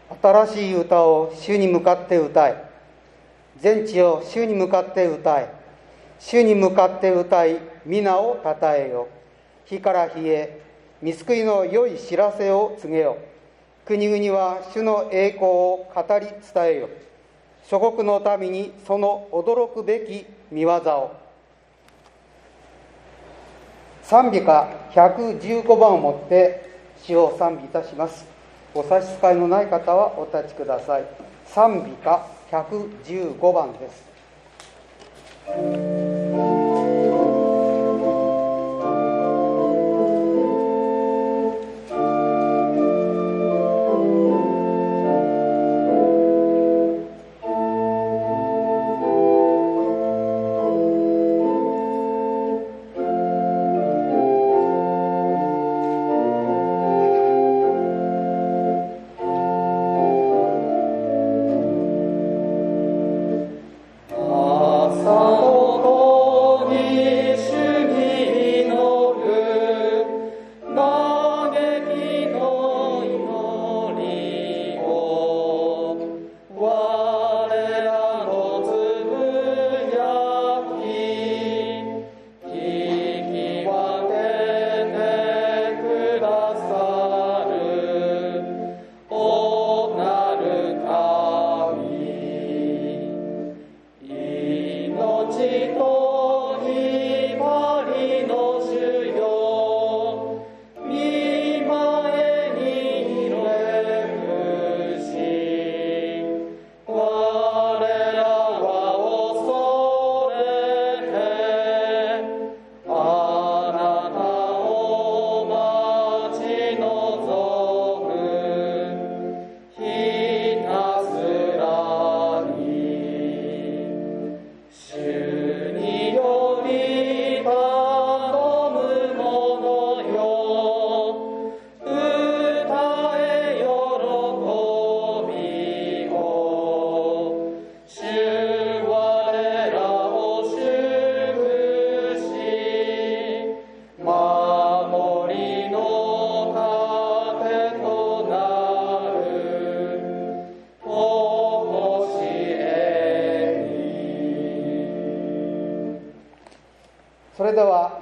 新しい歌を主に向かって歌え。全地を主に向かって歌え。主に向かって歌い、皆をたたえよ。日から日へ、御救いの良い知らせを告げよ。国々は主の栄光を語り伝えよ。諸国の民にその驚くべき見業を。賛美歌115番をもって主を賛美いたします。お差し支えのない方はお立ちください。賛美歌115番です。それでは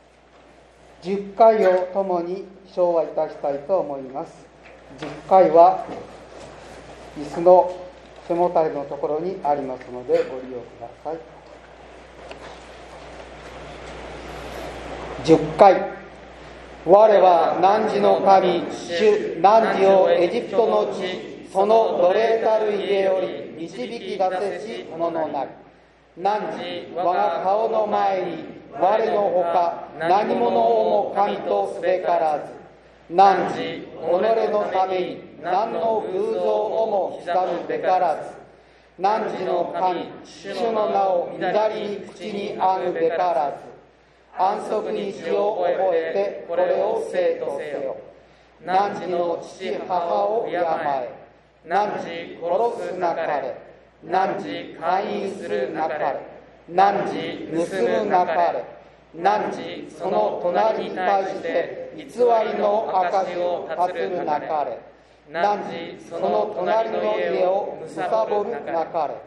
10回をともに唱和いたしたいと思います。10回は椅子の背もたれのところにありますのでご利用ください。10回。我は汝の神主汝をエジプトの地その奴隷たる家より導き出せし者なり。汝我が顔の前に我のほか何者をも神とすべからず、汝己のために何の偶像をも刻むべからず、汝の神主の名を左に口にあぐべからず、安息日を覚えてこれを聖とせよ。汝の父母を敬え。汝殺すなかれ。汝姦淫するなかれ。汝盗むなかれ。汝その隣に対して偽りの証を立てるなかれ。汝その隣の家を貪るなかれ。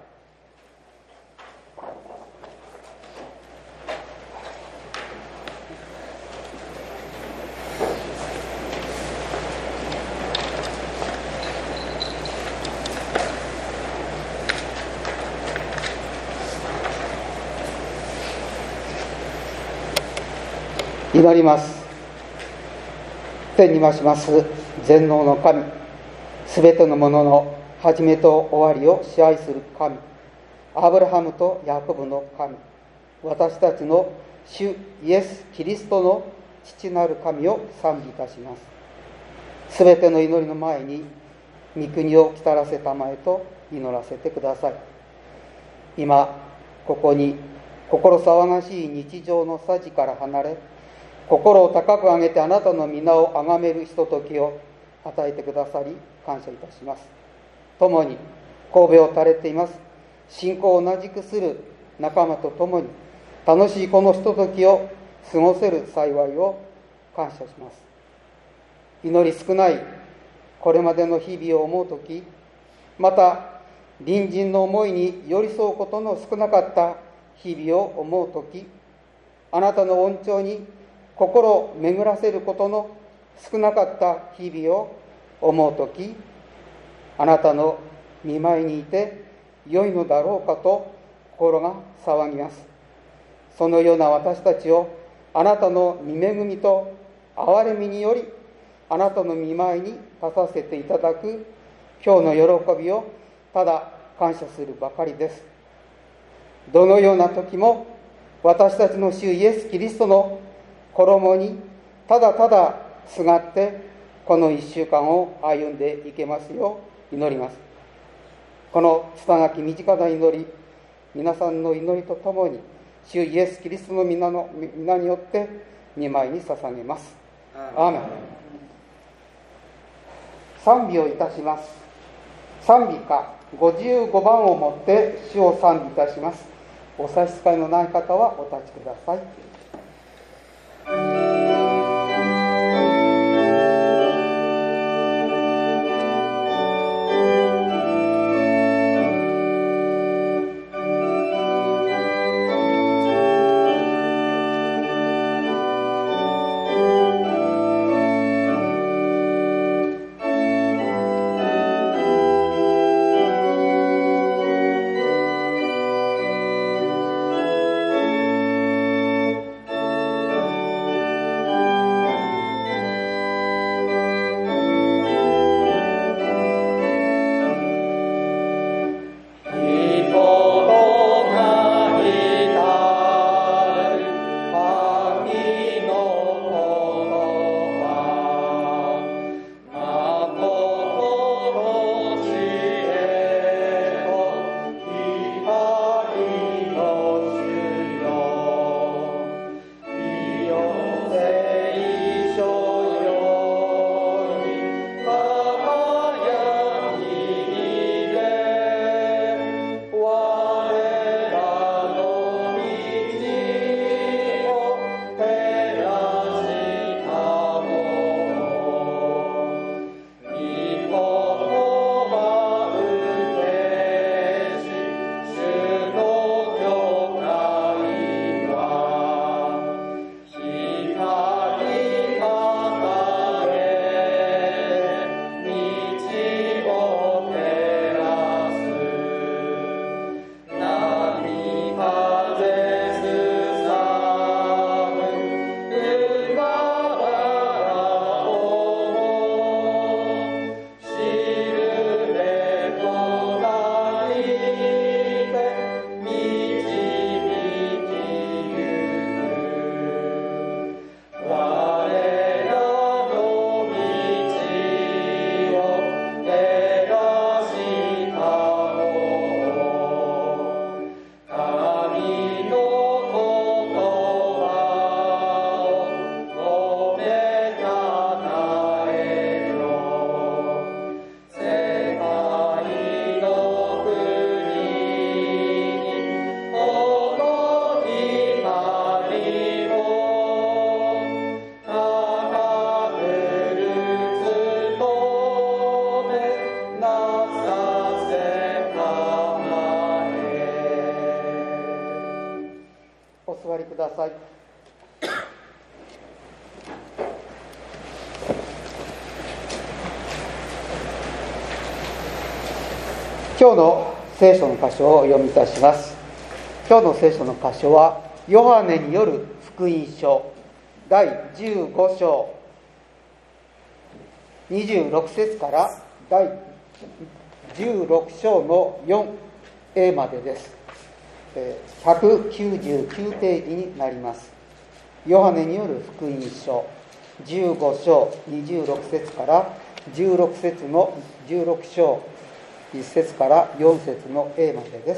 祈ります。天に増します全能の神、すべてのものの始めと終わりを支配する神、アブラハムとヤコブの神、私たちの主イエス・キリストの父なる神を賛美いたします。すべての祈りの前に御国を来たらせたまえと祈らせてください。今ここに心騒がしい日常のさじから離れ、心を高く上げてあなたの皆を崇めるひとときを与えてくださり感謝いたします。共に神戸を垂れています信仰を同じくする仲間と共に楽しいこのひとときを過ごせる幸いを感謝します。祈り少ないこれまでの日々を思うとき、また隣人の思いに寄り添うことの少なかった日々を思うとき、あなたの恩寵に心を巡らせることの少なかった日々を思うとき、あなたの御前にいて良いのだろうかと心が騒ぎます。そのような私たちをあなたの御恵みと憐れみにより、あなたの御前に立たせていただく今日の喜びをただ感謝するばかりです。どのような時も私たちの主イエス・キリストの衣にただただすがってこの1週間を歩んでいけますよう祈ります。この拙き身近な祈り、皆さんの祈りとともに主イエス・キリストの皆によって御前に捧げます。アーメン。賛美をいたします。賛美歌55番をもって主を賛美いたします。お差し支えのない方はお立ちください。ください。今日の聖書の箇所をお読みいたします。今日の聖書の箇所はヨハネによる福音書第15章26節から第16章の 4a までです。199ページになります。ヨハネによる福音書15章26節から16章1節から4節の A までです。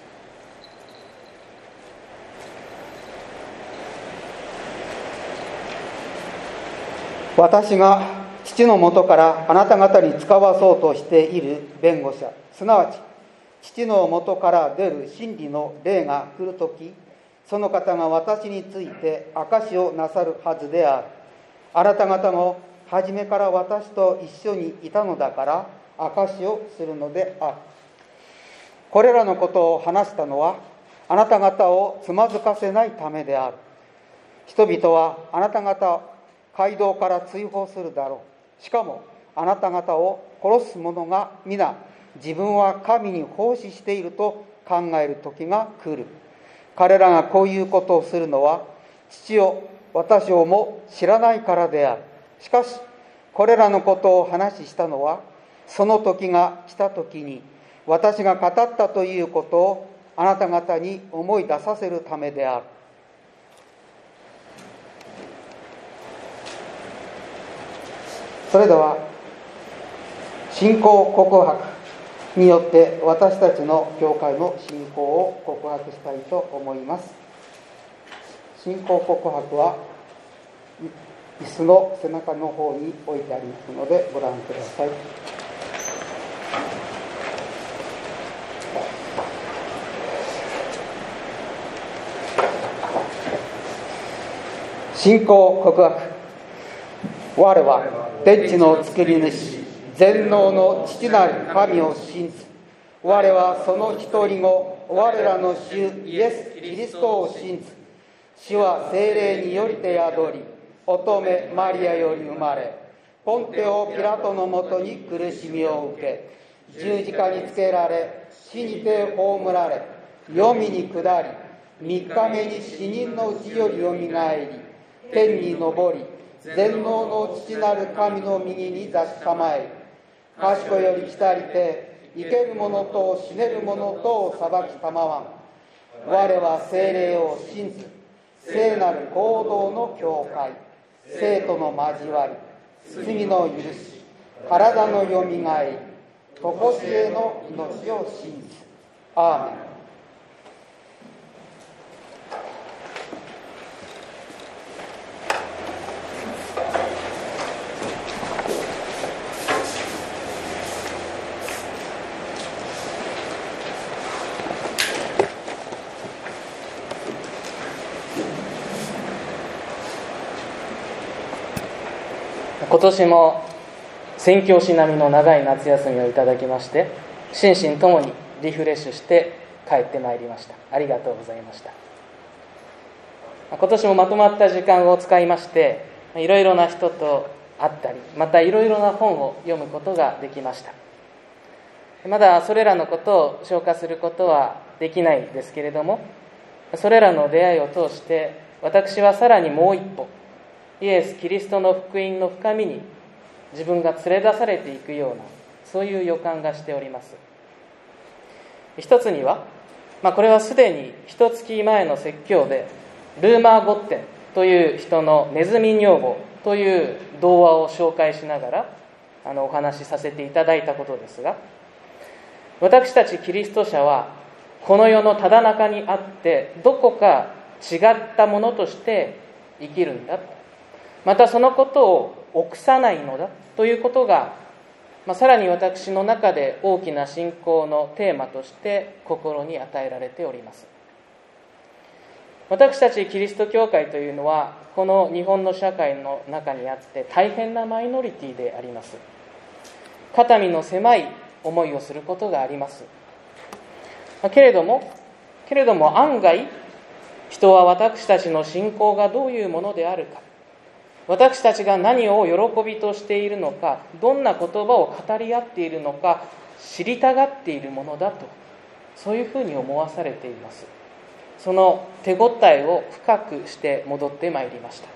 私が父のもとからあなた方に使わそうとしている弁護者、すなわち父のもとから出る真理の霊が来るとき、その方が私について証しをなさるはずである。あなた方も初めから私と一緒にいたのだから証しをするのである。これらのことを話したのはあなた方をつまずかせないためである。人々はあなた方を街道から追放するだろう。しかもあなた方を殺す者が皆自分は神に奉仕していると考える時が来る。彼らがこういうことをするのは父を私をも知らないからである。しかしこれらのことを話したのはその時が来た時に私が語ったということをあなた方に思い出させるためである。それでは信仰告白によって私たちの教会の信仰を告白したいと思います。信仰告白は椅子の背中の方に置いてありますのでご覧ください。信仰告白。我は天地の作り主全能の父なる神を信ず。我はその一人子我らの主イエス・キリストを信ず。主は聖霊によりて宿り乙女マリアより生まれポンテオ・ピラトのもとに苦しみを受け十字架につけられ死にて葬られ黄泉に下り三日目に死人のうちよりよみがえり天に昇り全能の父なる神の右に座し構える。賢より来たりて生ける者と死ねる者とを裁きたまわん。我は聖霊を信ず。聖なる合同の教会、生徒の交わり、罪の許し、体のよみがえり、とこしえの命を信ず。アーメン。 今年も宣教師並みの長い夏休みをいただきまして心身ともにリフレッシュして帰ってまいりました。ありがとうございました。今年もまとまった時間を使いましていろいろな人と会ったりまたいろいろな本を読むことができました。まだそれらのことを消化することはできないですけれどもそれらの出会いを通して私はさらにもう一歩イエス・キリストの福音の深みに自分が連れ出されていくようなそういう予感がしております。一つには、これはすでに1月前の説教でルーマー・ゴッテンという人のネズミ女房という童話を紹介しながらお話しさせていただいたことですが、私たちキリスト者はこの世のただ中にあってどこか違ったものとして生きるんだ、またそのことを臆さないのだということが、さらに私の中で大きな信仰のテーマとして心に与えられております。私たちキリスト教会というのはこの日本の社会の中にあって大変なマイノリティであります。肩身の狭い思いをすることがあります。けれども案外人は私たちの信仰がどういうものであるか、私たちが何を喜びとしているのか、どんな言葉を語り合っているのか知りたがっているものだと、そういうふうに思わされています。その手応えを深くして戻ってまいりました。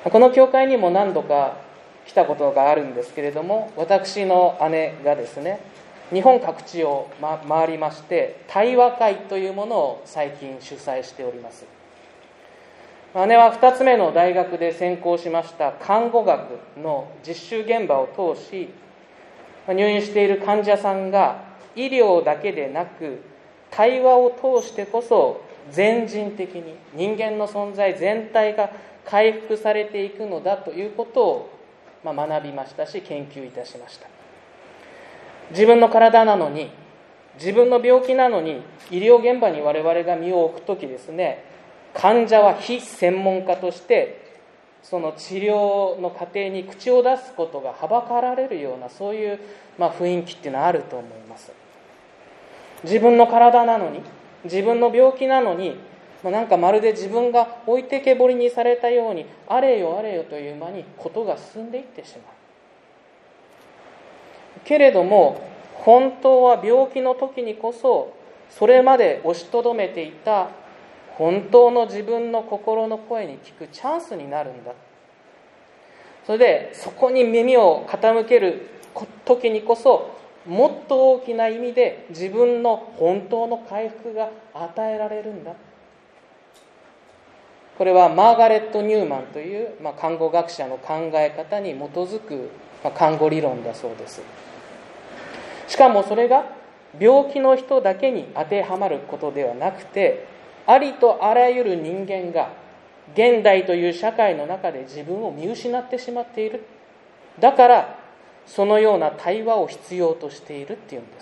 この教会にも何度か来たことがあるんですけれども、私の姉がですね、日本各地を回りまして対話会というものを最近主催しております。姉は2つ目の大学で専攻しました看護学の実習現場を通し、入院している患者さんが医療だけでなく対話を通してこそ全人的に人間の存在全体が回復されていくのだということを学びましたし研究いたしました。自分の体なのに、自分の病気なのに医療現場に我々が身を置くときですね、患者は非専門家としてその治療の過程に口を出すことがはばかられるような、そういう、雰囲気っていうのはあると思います。自分の体なのに、自分の病気なのに、なんかまるで自分が置いてけぼりにされたように、あれよあれよという間にことが進んでいってしまう。けれども本当は病気の時にこそ、それまで押しとどめていた本当の自分の心の声に聞くチャンスになるんだ。それでそこに耳を傾ける時にこそ、もっと大きな意味で自分の本当の回復が与えられるんだ。これはマーガレット・ニューマンという、看護学者の考え方に基づく、看護理論だそうです。しかもそれが病気の人だけに当てはまることではなくて、ありとあらゆる人間が現代という社会の中で自分を見失ってしまっている。だからそのような対話を必要としているっていうんです。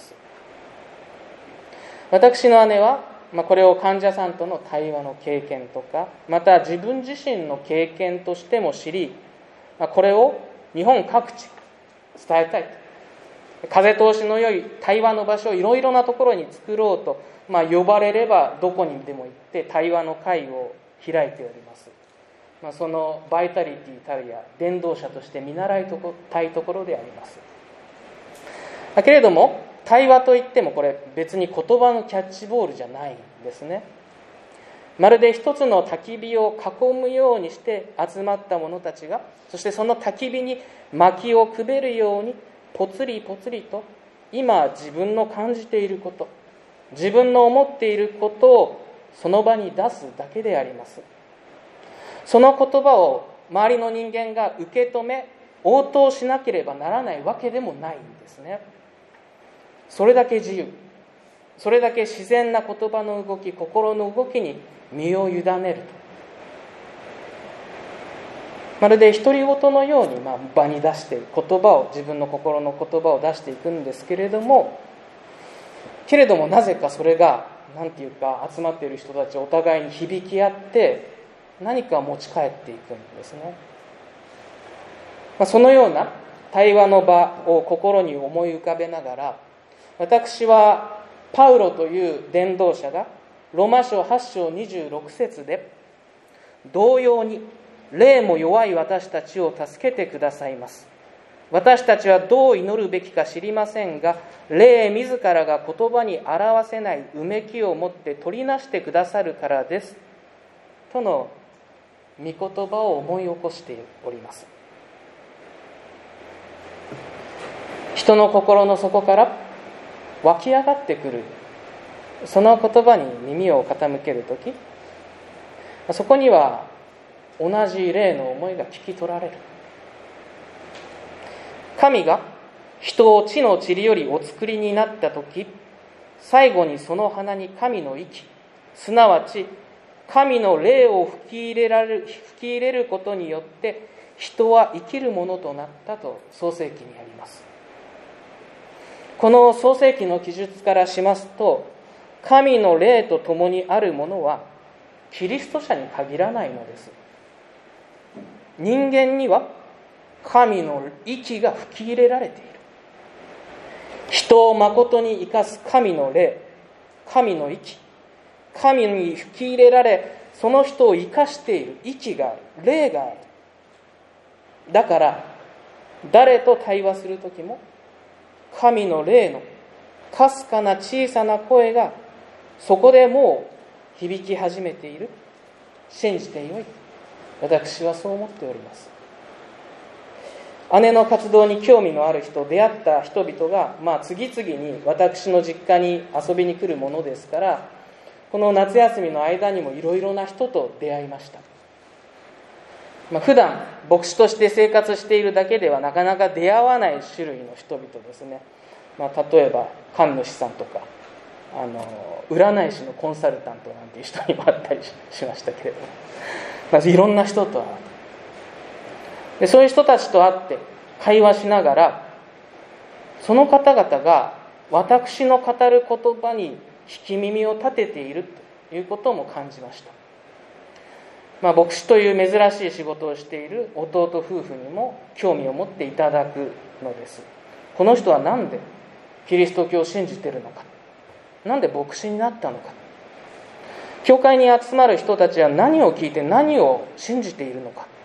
私の姉は、これを患者さんとの対話の経験とか、また自分自身の経験としても知り、これを日本各地伝えたいと。風通しの良い対話の場所をいろいろなところに作ろうと、呼ばれればどこにでも行って対話の会を開いております。そのバイタリティたるや伝道者として見習いたいところであります。けれども対話といってもこれ別に言葉のキャッチボールじゃないんですね。まるで一つの焚き火を囲むようにして集まった者たちが、そしてその焚き火に薪をくべるようにぽつりぽつりと今自分の感じていること、自分の思っていることをその場に出すだけであります。その言葉を周りの人間が受け止め応答しなければならないわけでもないんですね。それだけ自由、それだけ自然な言葉の動き、心の動きに身を委ねると、まるで独り言のように場に出して言葉を、自分の心の言葉を出していくんですけれども、なぜかそれが集まっている人たちお互いに響き合って何か持ち帰っていくんですね。そのような対話の場を心に思い浮かべながら、私はパウロという伝道者がローマ書8章26節で、同様に霊も弱い私たちを助けてくださいます。私たちはどう祈るべきか知りませんが、霊自らが言葉に表せないうめきを持って取りなしてくださるからですとの御言葉を思い起こしております。人の心の底から湧き上がってくるその言葉に耳を傾けるとき、そこには同じ霊の思いが聞き取られる。神が人を地の塵よりお作りになったとき、最後にその鼻に神の息、すなわち神の霊を吹き入れることによって人は生きるものとなったと創世記にあります。この創世記の記述からしますと、神の霊と共にあるものはキリスト者に限らないのです。人間には神の息が吹き入れられている。人を誠に生かす神の霊、神の息、神に吹き入れられ、その人を生かしている息がある、霊がある。だから誰と対話するときも神の霊のかすかな小さな声がそこでもう響き始めている。信じてよい。私はそう思っております。姉の活動に興味のある人、出会った人々が、次々に私の実家に遊びに来るものですから、この夏休みの間にもいろいろな人と出会いました。普段牧師として生活しているだけではなかなか出会わない種類の人々ですね。例えば神主さんとか占い師のコンサルタントなんていう人にも会ったりしましたけれども、いろんな人と会う。でそういう人たちと会って会話しながら、その方々が私の語る言葉に聞き耳を立てているということも感じました。 牧師という珍しい仕事をしている弟夫婦にも興味を持っていただくのです。この人は何でキリスト教を信じているのか、なんで牧師になったのか、教会に集まる人たちは何を聞いて何を信じているのか。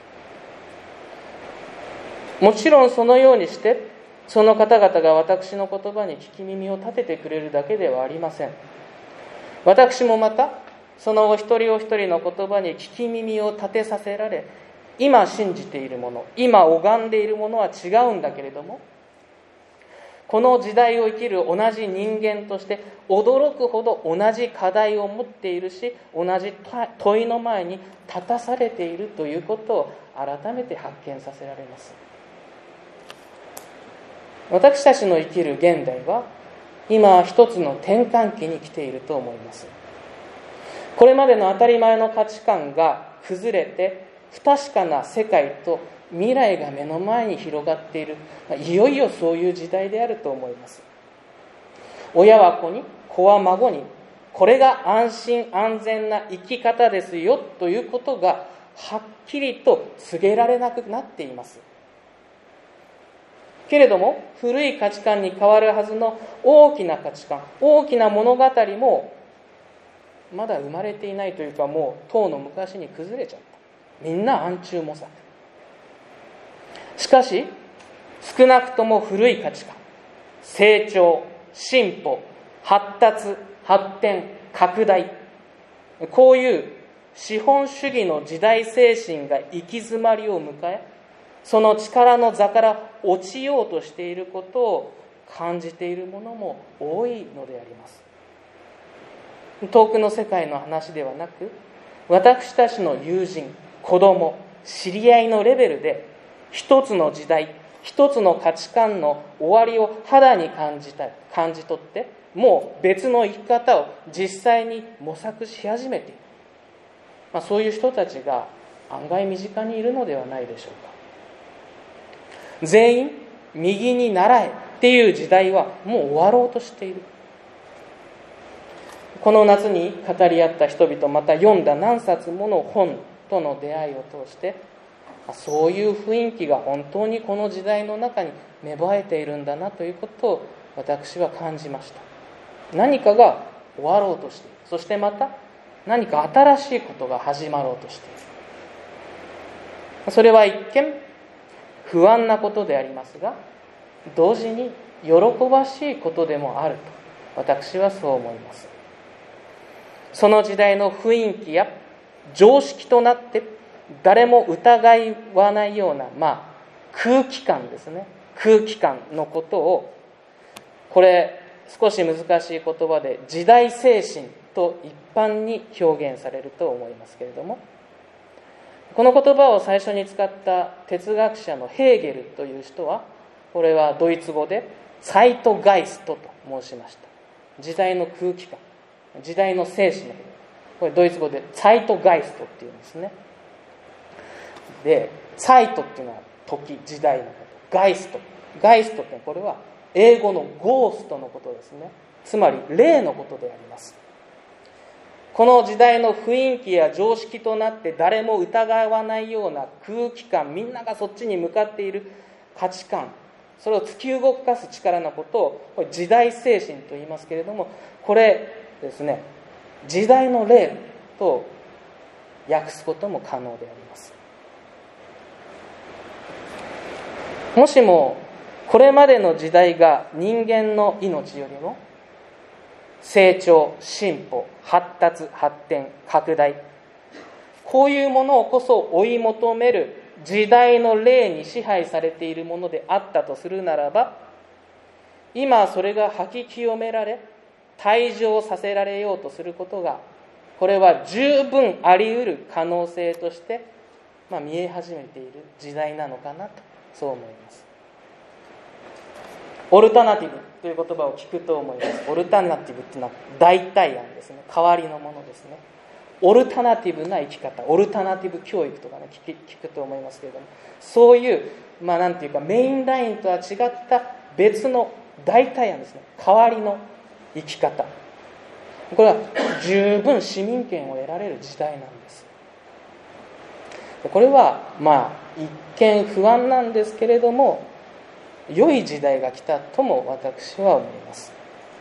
もちろんそのようにしてその方々が私の言葉に聞き耳を立ててくれるだけではありません。私もまたそのお一人お一人の言葉に聞き耳を立てさせられ、今信じているもの、今拝んでいるものは違うんだけれども、この時代を生きる同じ人間として驚くほど同じ課題を持っているし、同じ問いの前に立たされているということを改めて発見させられます。私たちの生きる現代は今一つの転換期に来ていると思います。これまでの当たり前の価値観が崩れて、不確かな世界と未来が目の前に広がっている、いよいよそういう時代であると思います。親は子に、子は孫に、これが安心安全な生き方ですよということがはっきりと告げられなくなっています。けれども古い価値観に変わるはずの大きな価値観、大きな物語もまだ生まれていないというか、もうとうの昔に崩れちゃった。みんな暗中模索。しかし少なくとも古い価値観、成長、進歩、発達、発展、拡大、こういう資本主義の時代精神が行き詰まりを迎え、その力の座から落ちようとしていることを感じているものも多いのであります。遠くの世界の話ではなく、私たちの友人、子供、知り合いのレベルで一つの時代、一つの価値観の終わりを肌に感じ取って、もう別の生き方を実際に模索し始めている、そういう人たちが案外身近にいるのではないでしょうか。全員右に習えっていう時代はもう終わろうとしている。この夏に語り合った人々、また読んだ何冊もの本との出会いを通して、そういう雰囲気が本当にこの時代の中に芽生えているんだなということを私は感じました。何かが終わろうとしている。そしてまた何か新しいことが始まろうとしている。それは一見不安なことでありますが、同時に喜ばしいことでもあると私はそう思います。その時代の雰囲気や常識となって誰も疑わないような、空気感ですね。空気感のことを、これ少し難しい言葉で時代精神と一般に表現されると思いますけれども、この言葉を最初に使った哲学者のヘーゲルという人は、これはドイツ語でツァイトガイストと申しました。時代の空気感、時代の精神のこと、これドイツ語でツァイトガイストっていうんですね。で、ツァイトっていうのは時、時代のこと、ガイストってこれは英語のゴーストのことですね。つまり霊のことであります。この時代の雰囲気や常識となって誰も疑わないような空気感、みんながそっちに向かっている価値観、それを突き動かす力のことをこれ時代精神と言いますけれども、これですね、時代の霊と訳すことも可能であります。もしもこれまでの時代が人間の命よりも成長、進歩、発達、発展、拡大、こういうものをこそ追い求める時代の霊に支配されているものであったとするならば、今それが吐き清められ退場させられようとすることが、これは十分あり得る可能性として、見え始めている時代なのかなと、そう思います。オルタナティブという言葉を聞くと思います。オルタナティブというのは代替案ですね。代わりのものですね。オルタナティブな生き方、オルタナティブ教育とかね、聞くと思いますけれども、そういうなんていうかメインラインとは違った別の代替案ですね。代わりの生き方、これは十分市民権を得られる時代なんです。 これは一見不安なんですけれども、良い時代が来たとも私は思います。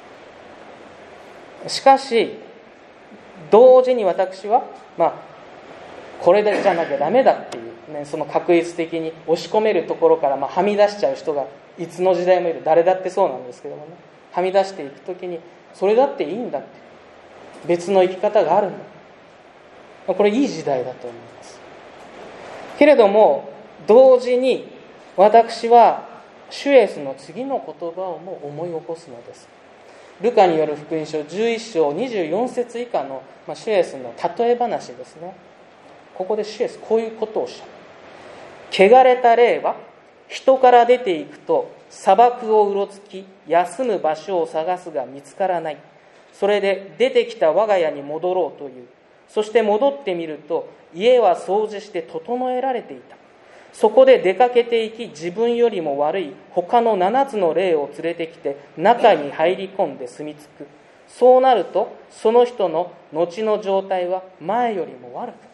しかし同時に私はこれじゃなきゃダメだっていう、その確率的に押し込めるところからはみ出しちゃう人がいつの時代もいる。誰だってそうなんですけどもね、はみ出していくときにそれだっていいんだって、別の生き方があるんだ、これいい時代だと思います。けれども同時に私は主イエスの次の言葉をも思い起こすのです。ルカによる福音書11章24節以下の主イエスの例え話ですね。ここで主イエスこういうことをおっしゃる。汚れた霊は人から出ていくと砂漠をうろつき、休む場所を探すが見つからない。それで出てきた我が家に戻ろうという。そして戻ってみると家は掃除して整えられていた。そこで出かけていき、自分よりも悪い他の7つの霊を連れてきて中に入り込んで住み着く。そうなるとその人の後の状態は前よりも悪くな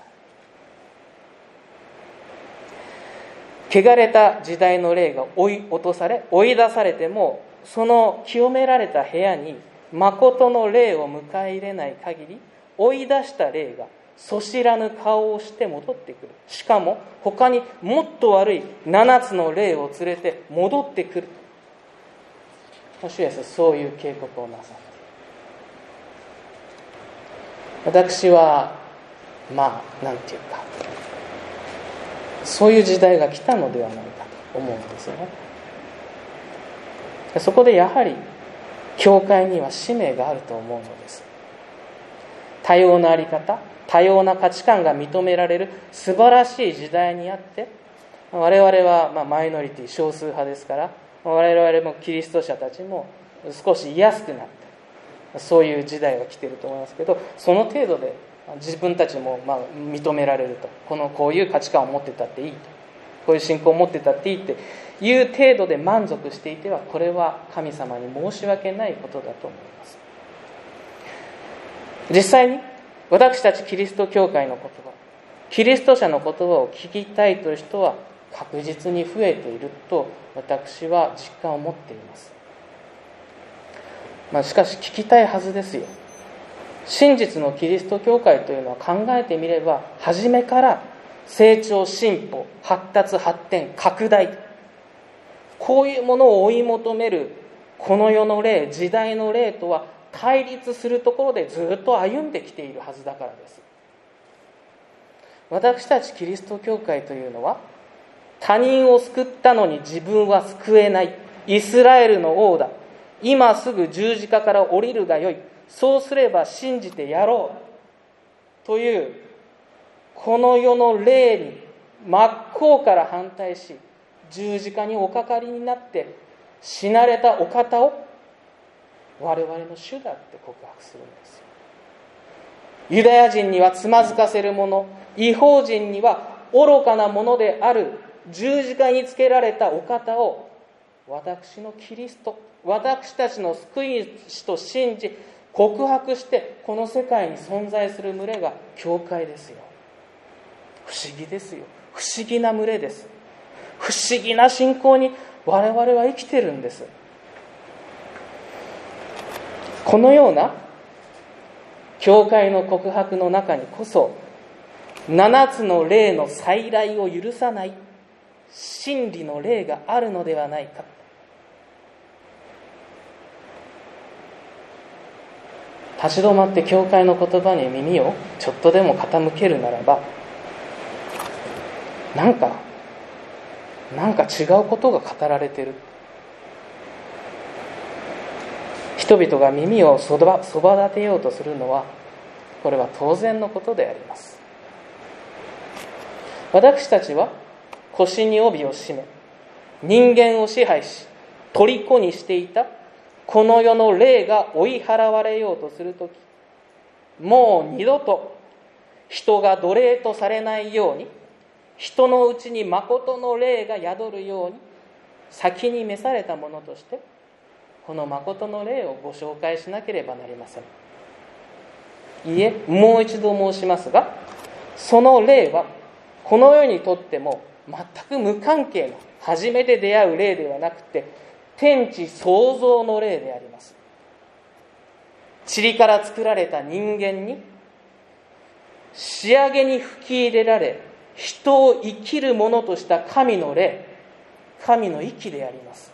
る。汚れた時代の霊が追い落とされ、追い出されても、その清められた部屋に誠の霊を迎え入れない限り、追い出した霊がそ知らぬ顔をして戻ってくる。しかも他にもっと悪い7つの霊を連れて戻ってくる。主イエスはそういう警告をなさっている。私はなんていうか、そういう時代が来たのではないかと思うんですよね。そこでやはり教会には使命があると思うのです。多様なあり方、多様な価値観が認められる素晴らしい時代にあって、我々はマイノリティ、少数派ですから、我々もキリスト者たちも少し居やすくなって、そういう時代が来ていると思いますけど、その程度で自分たちも認められると、こういう価値観を持ってたっていいと、こういう信仰を持ってたっていいっていう程度で満足していては、これは神様に申し訳ないことだと思います。実際に私たちキリスト教会の言葉、キリスト者の言葉を聞きたいという人は確実に増えていると私は実感を持っています。しかし聞きたいはずですよ。真実のキリスト教会というのは考えてみれば、初めから成長、進歩、発達、発展、拡大、こういうものを追い求めるこの世の霊、時代の霊とは対立するところでずっと歩んできているはずだからです。私たちキリスト教会というのは、他人を救ったのに自分は救えない、イスラエルの王だ、今すぐ十字架から降りるがよい、そうすれば信じてやろうというこの世の霊に真っ向から反対し、十字架におかかりになって死なれたお方を我々の主だって告白するんですよ。ユダヤ人にはつまずかせるもの、異邦人には愚かなものである十字架につけられたお方を、私のキリスト、私たちの救い主と信じ告白して、この世界に存在する群れが教会ですよ。不思議ですよ。不思議な群れです。不思議な信仰に我々は生きてるんです。このような教会の告白の中にこそ、7つの霊の再来を許さない真理の霊があるのではないか。立ち止まって教会の言葉に耳をちょっとでも傾けるならば、なんか違うことが語られている。人々が耳をそば立てようとするのは、これは当然のことであります。私たちは腰に帯を締め、人間を支配し虜にしていたこの世の霊が追い払われようとするとき、もう二度と人が奴隷とされないように、人のうちに誠の霊が宿るように、先に召されたものとしてこの誠の霊をご紹介しなければなりません。いえ、もう一度申しますが、その霊はこの世にとっても全く無関係の初めて出会う霊ではなくて、天地創造の霊であります。塵から作られた人間に仕上げに吹き入れられ、人を生きるものとした神の霊、神の息であります。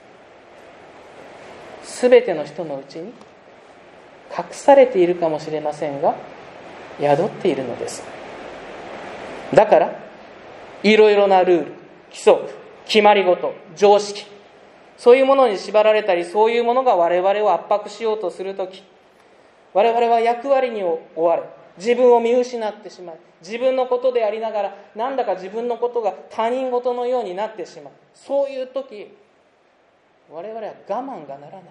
すべての人のうちに隠されているかもしれませんが、宿っているのです。だからいろいろなルール、規則、決まり事、常識、そういうものに縛られたり、そういうものが我々を圧迫しようとするとき、我々は役割に追われ、自分を見失ってしまい、自分のことでありながらなんだか自分のことが他人事のようになってしまう。そういうとき、我々は我慢がならない。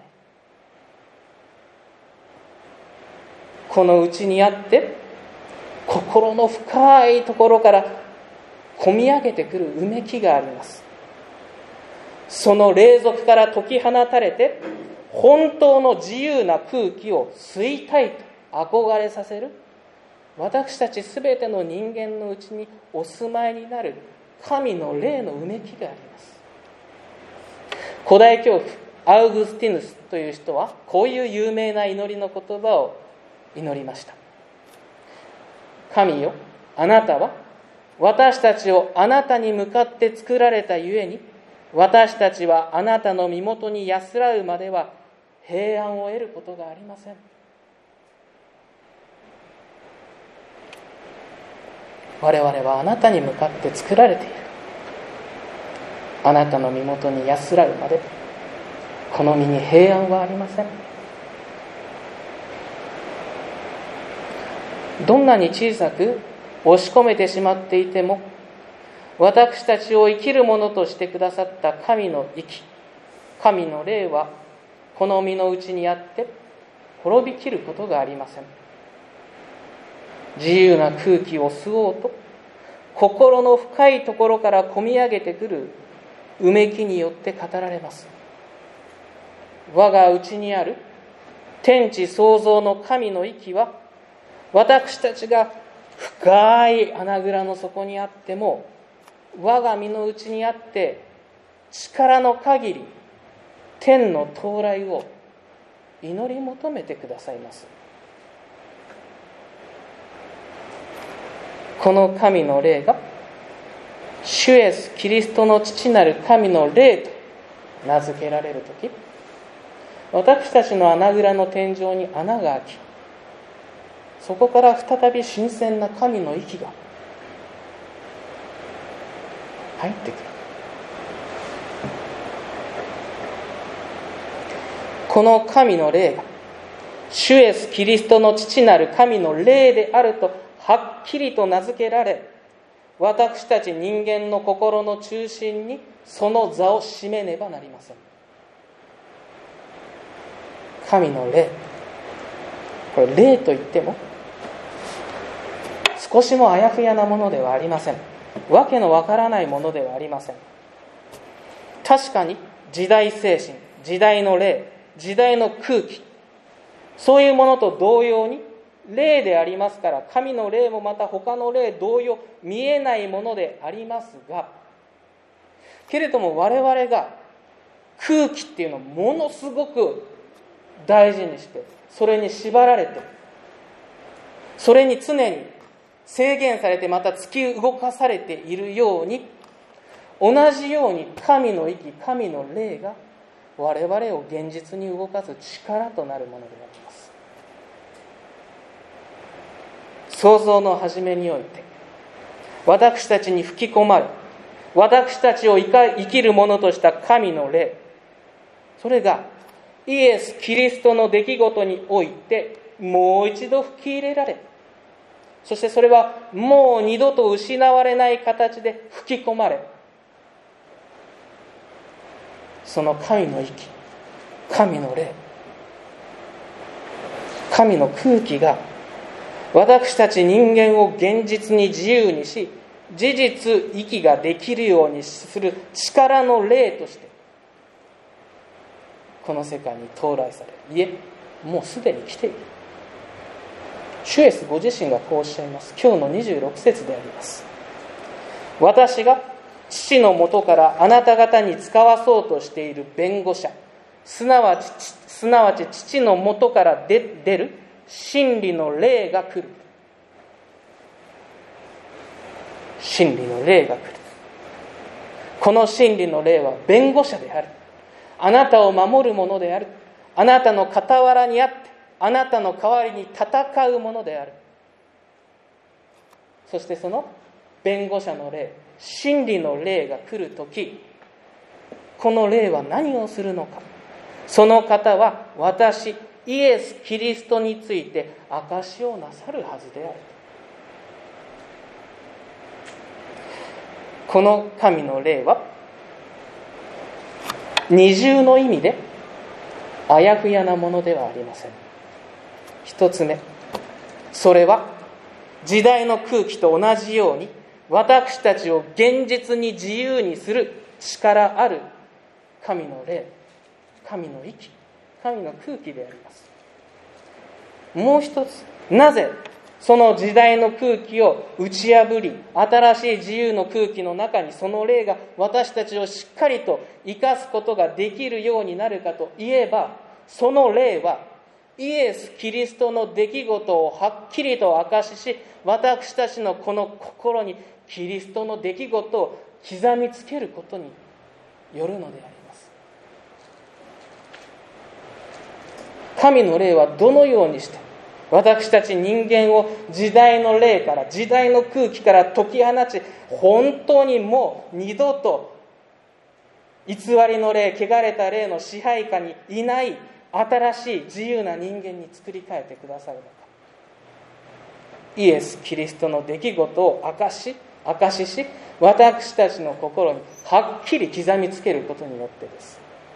このうちにあって心の深いところから込み上げてくるうめきがあります。その霊俗から解き放たれて、本当の自由な空気を吸いたいと憧れさせる、私たちすべての人間のうちにお住まいになる神の霊のうめきがあります。古代教父アウグスティヌスという人はこういう有名な祈りの言葉を祈りました。神よ、あなたは私たちをあなたに向かって作られたゆえに、私たちはあなたの身元に安らうまでは平安を得ることがありません。我々はあなたに向かって作られている。あなたの身元に安らぐまでこの身に平安はありません。どんなに小さく押し込めてしまっていても、私たちを生きるものとしてくださった神の息、神の霊はこの身の内にあって滅びきることがありません。自由な空気を吸おうと、心の深いところから込み上げてくるうめきによって語られます。我が内にある天地創造の神の息は、私たちが深い穴蔵の底にあっても、我が身の内にあって力の限り天の到来を祈り求めてくださいます。この神の霊が主イエスキリストの父なる神の霊と名付けられるとき、私たちの穴蔵の天井に穴が開き、そこから再び新鮮な神の息が入ってくる。この神の霊が主イエスキリストの父なる神の霊であるとはっきりと名付けられ、私たち人間の心の中心にその座を占めねばなりません。神の霊、これ霊といっても少しもあやふやなものではありません。わけのわからないものではありません。確かに時代精神、時代の霊、時代の空気、そういうものと同様に霊でありますから、神の霊もまた他の霊同様見えないものでありますが、けれども我々が空気っていうのをものすごく大事にして、それに縛られて、それに常に制限されて、また突き動かされているように、同じように神の息、神の霊が我々を現実に動かす力となるものであります。創造の初めにおいて私たちに吹き込まれ、私たちを生きるものとした神の霊、それがイエス・キリストの出来事においてもう一度吹き入れられ、そしてそれはもう二度と失われない形で吹き込まれ、その神の息、神の霊、神の空気が私たち人間を現実に自由にし、事実息ができるようにする力の霊としてこの世界に到来され、いえ、もうすでに来ている。主イエスご自身がこうおっしゃいます。今日の26節であります。 私が父のもとからあなた方に使わそうとしている弁護者、すなわち父のもとから出る真理の霊が来る。真理の霊が来る。この真理の霊は弁護者である。あなたを守るものである。あなたの傍らにあってあなたの代わりに戦うものである。そしてその弁護者の霊、真理の霊が来るとき、この霊は何をするのか。その方は私イエス・キリストについて証しをなさるはずである。この神の霊は二重の意味であやふやなものではありません。一つ目、それは時代の空気と同じように私たちを現実に自由にする力ある神の霊、神の息、神の空気であります。もう一つ、なぜその時代の空気を打ち破り、新しい自由の空気の中にその霊が私たちをしっかりと生かすことができるようになるかといえば、その霊はイエス・キリストの出来事をはっきりと証しし、私たちのこの心にキリストの出来事を刻みつけることによるのであります。神の霊はどのようにして私たち人間を時代の霊から、時代の空気から解き放ち、本当にもう二度と偽りの霊、汚れた霊の支配下にいない新しい自由な人間に作り変えてくださるのか。イエス・キリストの出来事を証しし、私たちの心にはっきり刻みつけることによってです。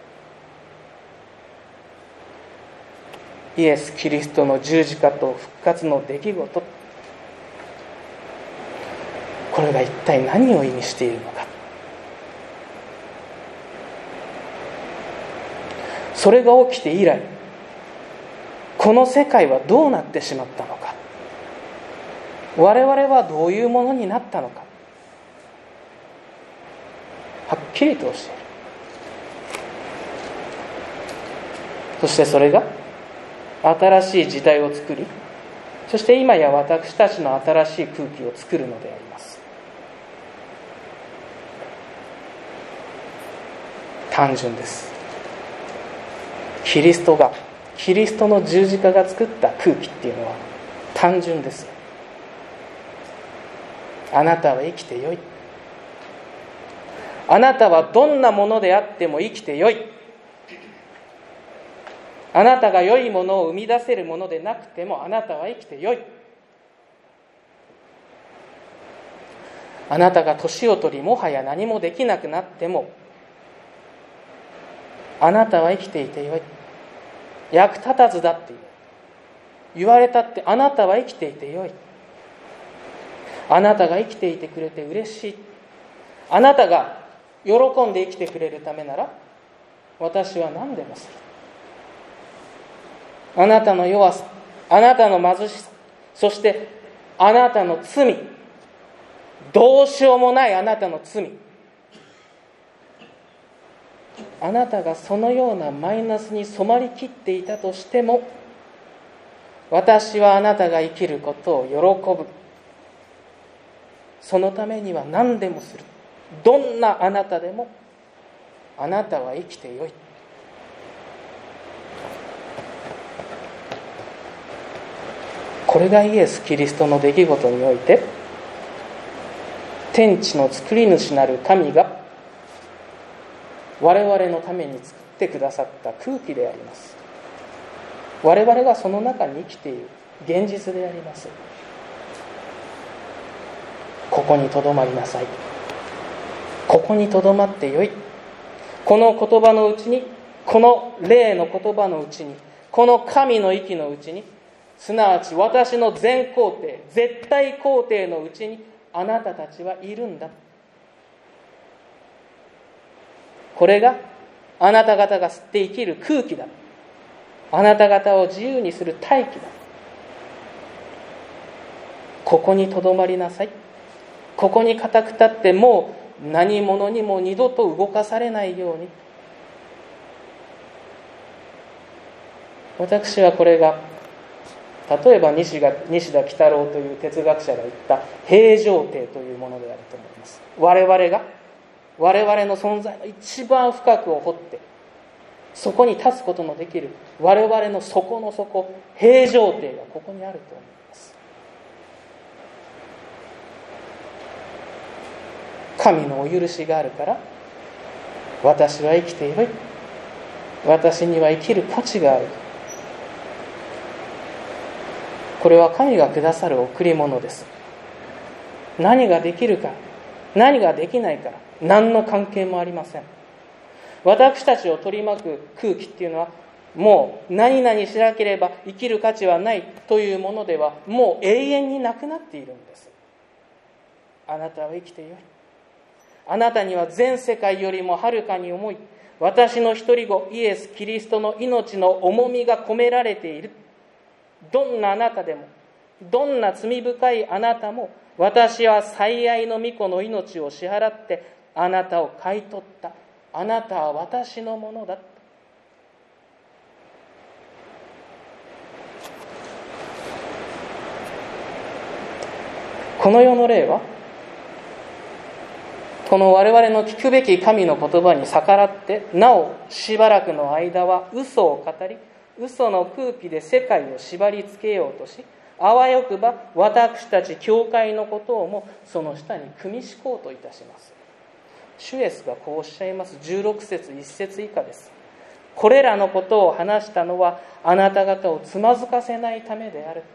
イエス・キリストの十字架と復活の出来事、これが一体何を意味しているのか。それが起きて以来、この世界はどうなってしまったのか。我々はどういうものになったのか。はっきりと教える。そしてそれが新しい時代を作り、そして今や私たちの新しい空気を作るのであります。単純です。キリストの十字架が作った空気っていうのは単純です。あなたは生きてよい。あなたはどんなものであっても生きてよい。あなたが良いものを生み出せるものでなくてもあなたは生きてよい。あなたが年を取りもはや何もできなくなってもあなたは生きていてよい。役立たずだって言われたってあなたは生きていてよい。あなたが生きていてくれて嬉しい。あなたが喜んで生きてくれるためなら私は何でもする。あなたの弱さ、あなたの貧しさ、そしてあなたの罪、どうしようもないあなたの罪、あなたがそのようなマイナスに染まりきっていたとしても、私はあなたが生きることを喜ぶ。そのためには何でもする。どんなあなたでもあなたは生きてよい。これがイエス・キリストの出来事において、天地の作り主なる神が我々のために作ってくださった空気であります。我々がその中に生きている現実であります。ここにとどまりなさい。ここにとどまってよい。この言葉のうちに、この霊の言葉のうちに、この神の息のうちに、すなわち私の全肯定、絶対肯定のうちにあなたたちはいるんだ。これがあなた方が吸って生きる空気だ。あなた方を自由にする大気だ。ここにとどまりなさい。 ここに固く立ってもう何者にも二度と動かされないように。私はこれが例えば西田喜太郎という哲学者が言った平常定というものであると思います。我々の存在の一番深くを掘ってそこに立つことのできる我々の底の底、平常定がここにあると思います。神のお許しがあるから私は生きている、私には生きる価値がある。これは神がくださる贈り物です。何ができるか何ができないから何の関係もありません。私たちを取り巻く空気っていうのはもう何々しなければ生きる価値はないというものではもう永遠になくなっているんです。あなたは生きてよい。あなたには全世界よりもはるかに重い私の一人子イエス・キリストの命の重みが込められている。どんなあなたでもどんな罪深いあなたも私は最愛の御子の命を支払ってあなたを買い取った。あなたは私のものだ。この世の霊はこの我々の聞くべき神の言葉に逆らってなおしばらくの間は嘘を語り嘘の空気で世界を縛りつけようとし、あわよくば私たち教会のことをもその下に組み敷こうといたします。主イエスがこうおっしゃいます。16節1節以下です。これらのことを話したのはあなた方をつまずかせないためである。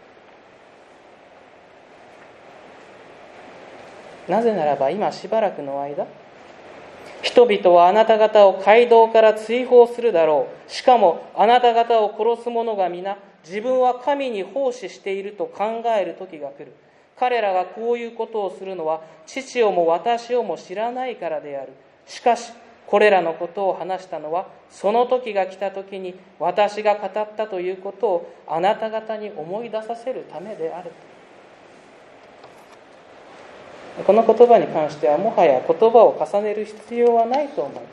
なぜならば今しばらくの間人々はあなた方を街道から追放するだろう。しかもあなた方を殺す者が皆自分は神に奉仕していると考える時が来る。彼らがこういうことをするのは父をも私をも知らないからである。しかしこれらのことを話したのはその時が来た時に私が語ったということをあなた方に思い出させるためである。この言葉に関してはもはや言葉を重ねる必要はないと思います。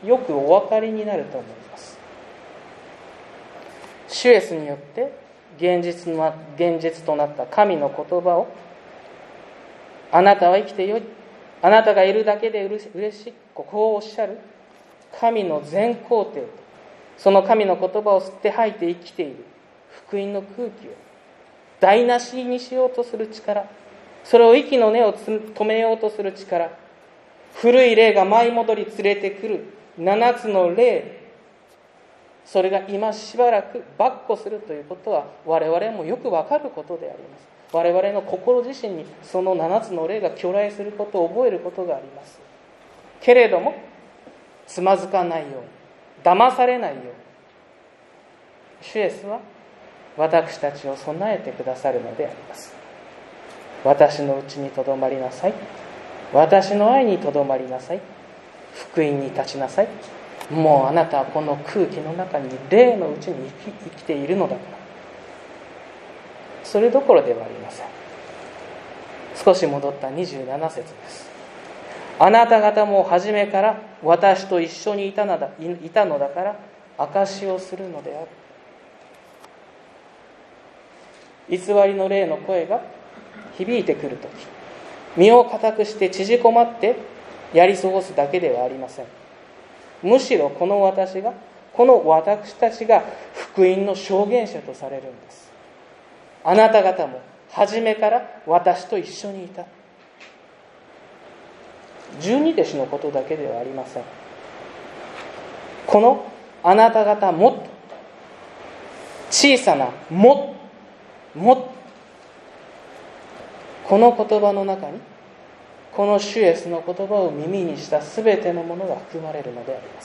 よくお分かりになると思います。主イエスによって現実となった神の言葉をあなたは生きてよい、あなたがいるだけで嬉しい、こうおっしゃる神の全肯定とその神の言葉を吸って吐いて生きている福音の空気を台無しにしようとする力、それを息の根を止めようとする力、古い霊が舞い戻り連れてくる7つの霊、それが今しばらく跋扈するということは我々もよくわかることであります。我々の心自身にその7つの霊が去来することを覚えることがあります。けれどもつまずかないように、騙されないように、主イエスは私たちを備えてくださるのであります。私のうちにとどまりなさい、私の愛にとどまりなさい、福音に立ちなさい。もうあなたはこの空気の中に霊のうちに生きているのだから。それどころではありません。少し戻った27節です。あなた方も初めから私と一緒にいたのだから証しをするのである。偽りの霊の声が響いてくるとき、身を固くして縮こまってやり過ごすだけではありません。むしろこの私たちが福音の証言者とされるんです。あなた方も初めから私と一緒にいた。十二弟子のことだけではありません。このあなた方もっと小さなもっとこの言葉の中にこの主イエスの言葉を耳にしたすべてのものが含まれるのであります。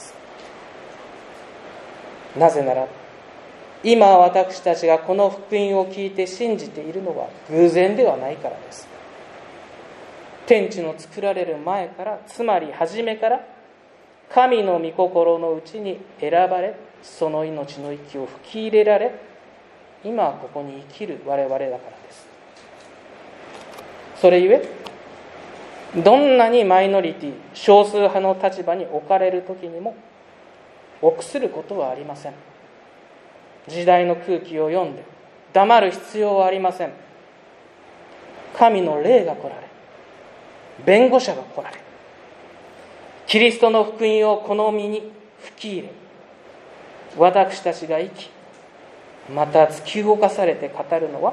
なぜなら今私たちがこの福音を聞いて信じているのは偶然ではないからです。天地の作られる前から、つまり初めから神の御心のうちに選ばれ、その命の息を吹き入れられ、今ここに生きる我々だからです。それゆえどんなにマイノリティ、少数派の立場に置かれる時にも臆することはありません。時代の空気を読んで黙る必要はありません。神の霊が来られ、弁護者が来られ、キリストの福音をこの身に吹き入れ、私たちが生き、また突き動かされて語るのは、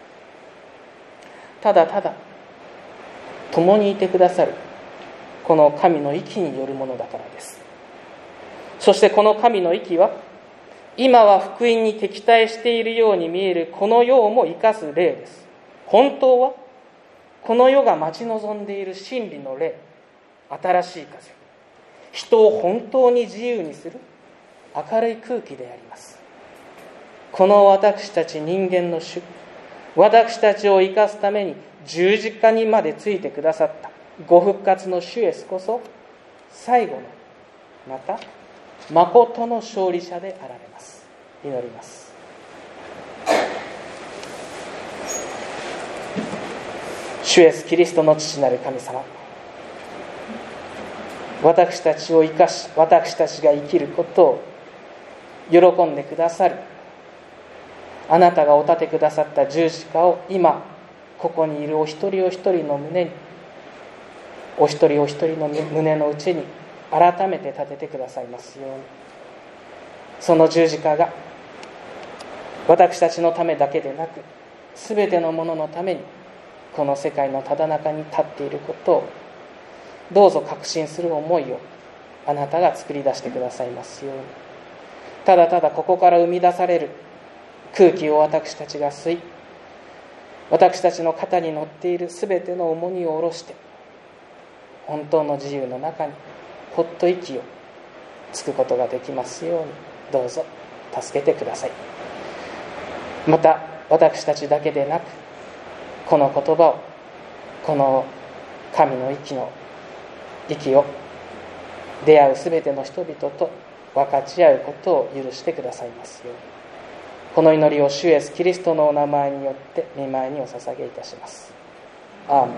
ただただ共にいてくださるこの神の息によるものだからです。そしてこの神の息は、今は福音に敵対しているように見えるこの世をも生かす霊です。本当はこの世が待ち望んでいる真理の霊、新しい風、人を本当に自由にする明るい空気であります。この私たち人間の主、私たちを生かすために十字架にまでついてくださったご復活の主イエスこそ、最後のまた誠の勝利者であられます。祈ります。主イエスキリストの父なる神様、私たちを生かし、私たちが生きることを喜んでくださる、あなたがお立てくださった十字架を今ここにいるお一人お一人の胸に、お一人お一人の胸の内に改めて立ててくださいますように。その十字架が私たちのためだけでなく、すべてのもののためにこの世界のただ中に立っていることを、どうぞ確信する思いをあなたが作り出してくださいますように。ただただここから生み出される空気を私たちが吸い、私たちの肩に乗っているすべての重荷を下ろして、本当の自由の中にほっと息をつくことができますように、どうぞ助けてください。また私たちだけでなく、この言葉を、この神の息を出会うすべての人々と分かち合うことを許してくださいますように。この祈りを主イエスキリストのお名前によって御前にお捧げいたします。アーメン。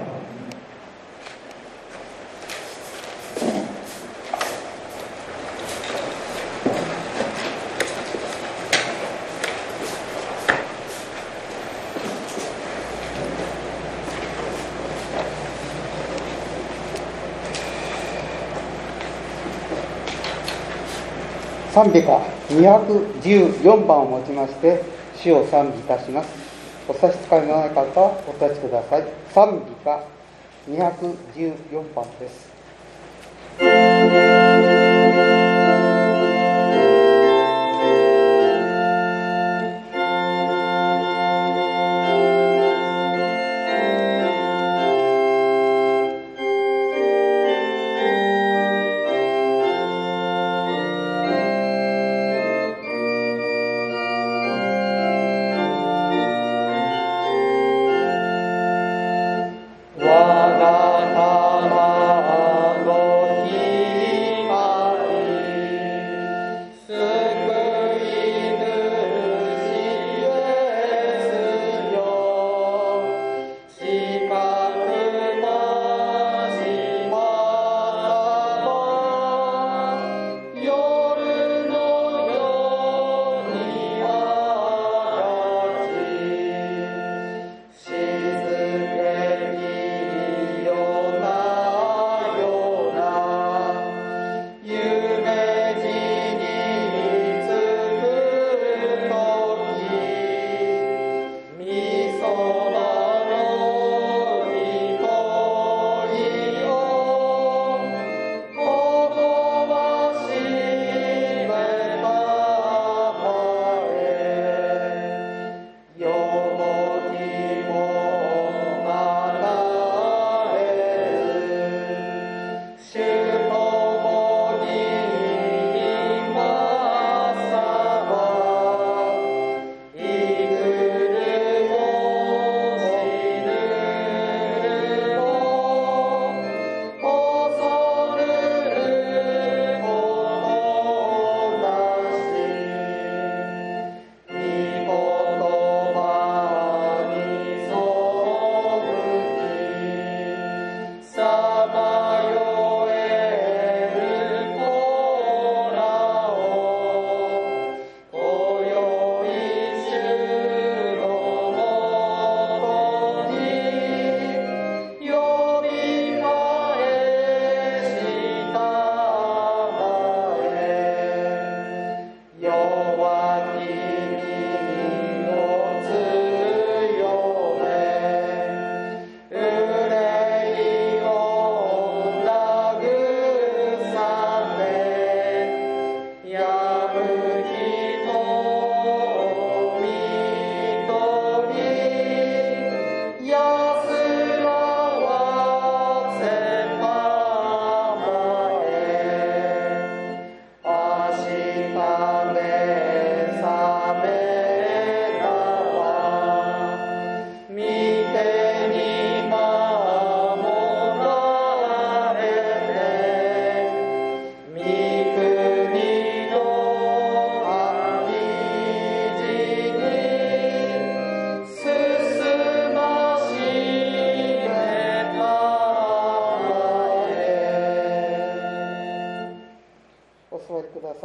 賛美歌214番をもちまして主を賛美いたします。お差し支えのない方はお立ちください。賛美歌214番です。我が魂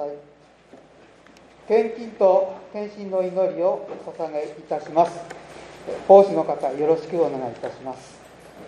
さい。献金と献身の祈りを捧げいたします。奉仕の方、よろしくお願いいたします。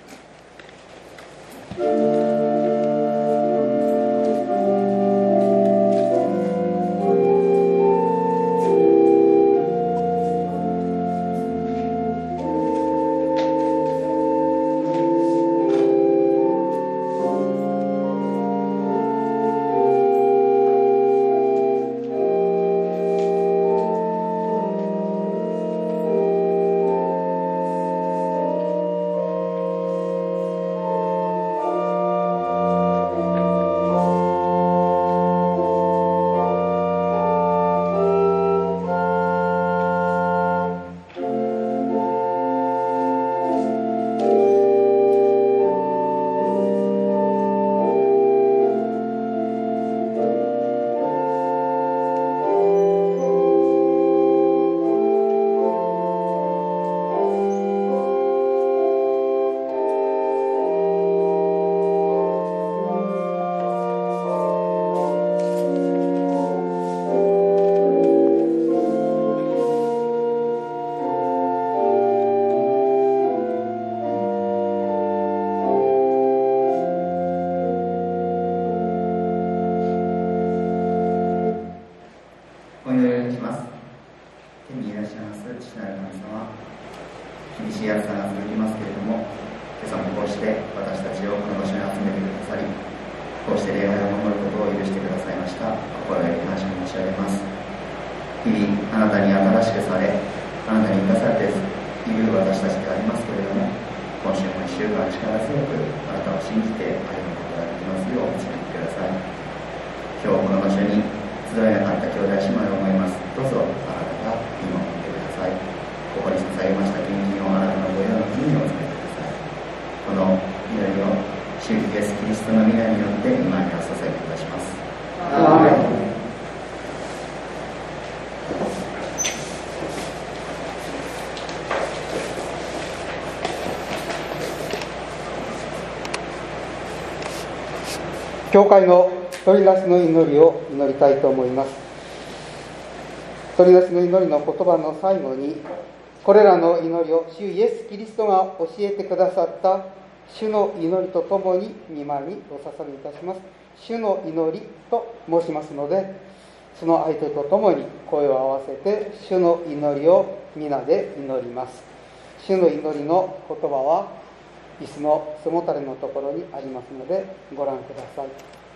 教会の取り出しの祈りを祈りたいと思います。取り出しの祈りの言葉の最後に、これらの祈りを主イエス・キリストが教えてくださった主の祈りとともに御前にお捧げいたします。主の祈りと申しますので、その相手とともに声を合わせて主の祈りを皆で祈ります。主の祈りの言葉は椅子の背もたれのところにありますのでご覧くださ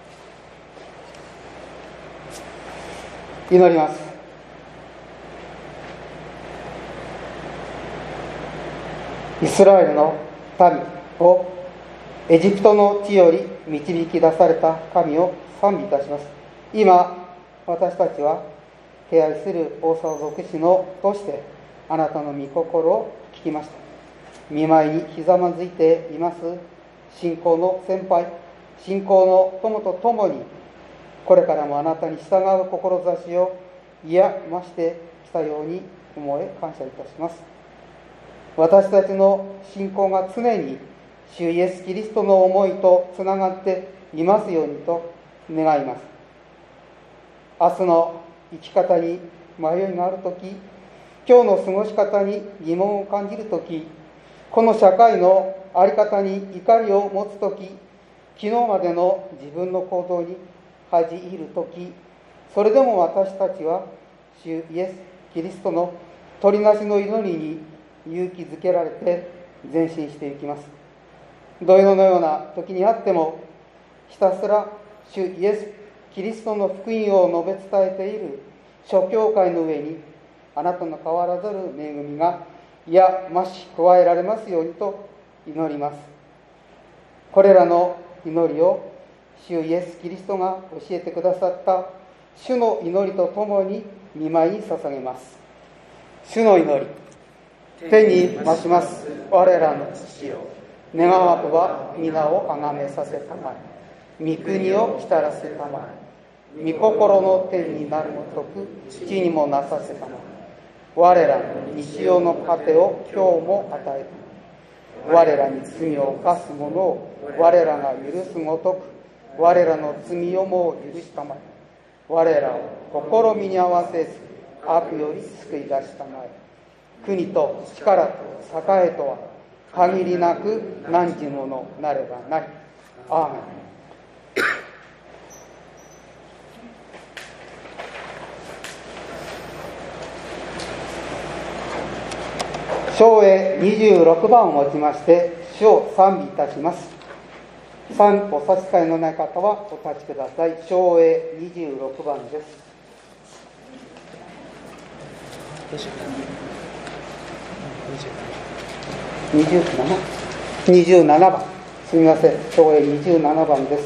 い。祈ります。イスラエルの民をエジプトの地より導き出された神を賛美いたします。今私たちは敬愛する大沢牧師のとしてあなたの御心を聞きました。御前にひざまずいています信仰の先輩、信仰の友とともに、これからもあなたに従う志を増してきたように思え感謝いたします。私たちの信仰が常に主イエス・キリストの思いとつながっていますようにと願います。明日の生き方に迷いがあるとき、今日の過ごし方に疑問を感じるとき、この社会の在り方に怒りを持つとき、昨日までの自分の行動に恥じるとき、それでも私たちは主イエス・キリストの取りなしの祈りに勇気づけられて前進していきます。どのような時にあっても、ひたすら主イエス・キリストの福音を述べ伝えている諸教会の上に、あなたの変わらざる恵みが増し加えられますようにと祈ります。これらの祈りを主イエス・キリストが教えてくださった主の祈りとともに御前に捧げます。主の祈り。天に増します我らの父よ、願わくば皆をあがめさせたまえ、御国を来たらせたまえ、御心の天になるごとく地にもなさせたまえ、我らの日常の糧を今日も与えたまえ、我らに罪を犯す者を我らが許すごとく我らの罪をも許したまえ、 我らを試みに合わせず悪より救い出したまえ。国と力と栄とは限りなく汝のものなればなり。アーメン。唱詠26番をもちまして主を賛美いたします。賛歩差し替えのない方はお立ちください。唱詠26番です。27番、すみません、唱詠27番です。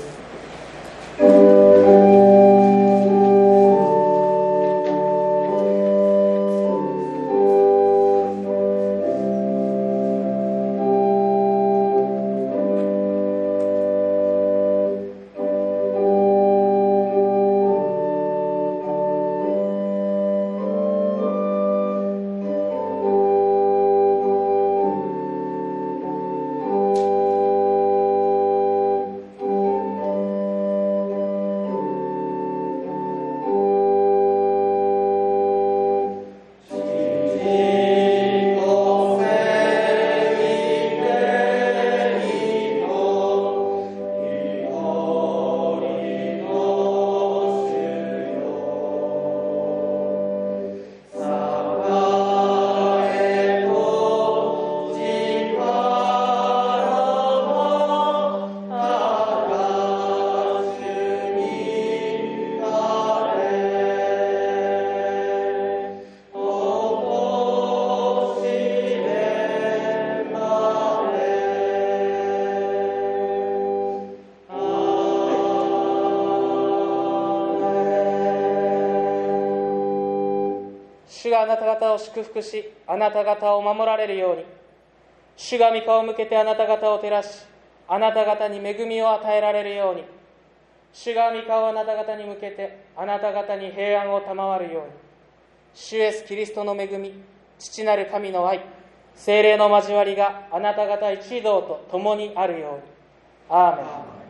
主があなた方を祝福し、あなた方を守られるように。主が御顔を向けてあなた方を照らし、あなた方に恵みを与えられるように。主が御顔をあなた方に向けて、あなた方に平安を賜るように。主イエスキリストの恵み、父なる神の愛、聖霊の交わりがあなた方一同と共にあるように。アーメン。